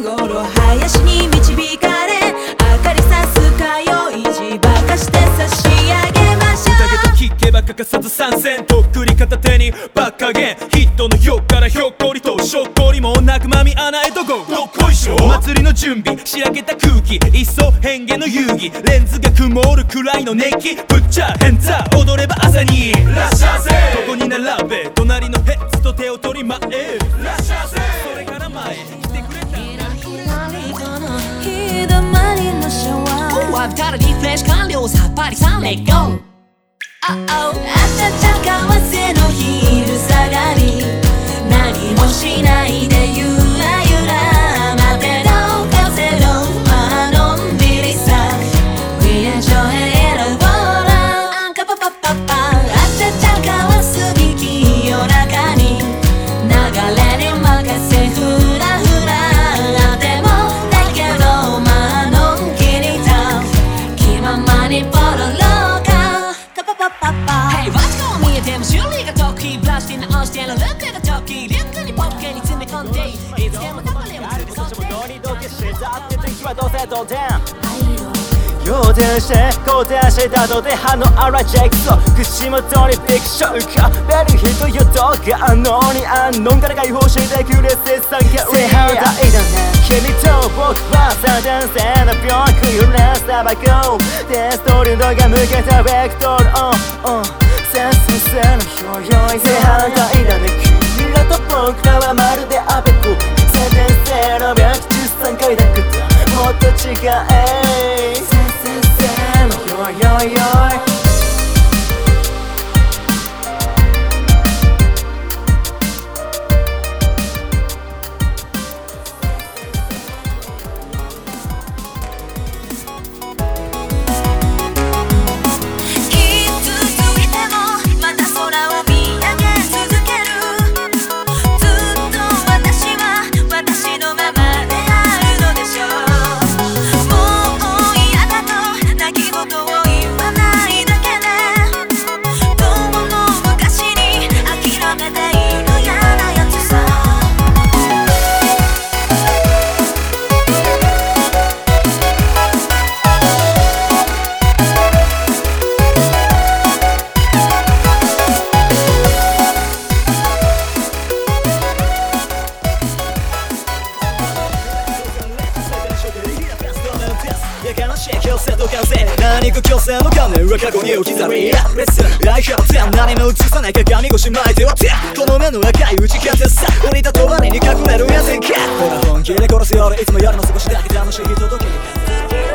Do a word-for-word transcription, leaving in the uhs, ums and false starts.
頃林に導かれ明かりさす通い字ばかして差し上げましょう。 宴と聞けば欠かさず参戦とっくり片手にバッカゲンヒットのよっからひょっこりとしょっこりもなくまみ穴へとゴーどっこいしょ祭りの準備しらけた空気一層変幻の遊戯レンズが曇るくらいの熱気プッチャーヘンザー踊れば朝にらっしゃいせここに並べ隣のヘッズと手を取りまえらっしゃいせそれから前来てくれた日だまりのシャワー終わったらリフレッシュ完了さっぱりさんレッゴーあたちゃかわせの昼下がり何もしないでゆらゆら待てど風のまのんびりさ We enjoy it all around カパパパパあたちゃかわすべき夜中に流れに任せふらふらでもだけどまのんきりと気ままにポロロ Hey, what's going on? 見えても修理が得意ブラシで直してるルックが得意リュックにポッケに詰め込んでいつでもどこでも連れ添ってどりどけしてたって敵はどうせどうで予定して肯定してたとで歯の荒ジェクソ口元にフィクションかベル人よどがあのにあんのんから解放してくれてさんか正反対だね君と僕は三段性の病気揺れさばこうテストリードが向けたベクトルオンオンセンス性の表情正反対だね君らと僕らはまるでアベコ宣伝性の病気じゅうさんかいだけどもっと違えセンス性のよいよいよい何か強制の観念は過去に置き去りレッスン愛表全何も映さない鏡越し巻いてはてこの目の赤い打ち方さ降りた帳に隠れるやつかほら本気で殺す夜いつも夜の少しだけ楽しいひととき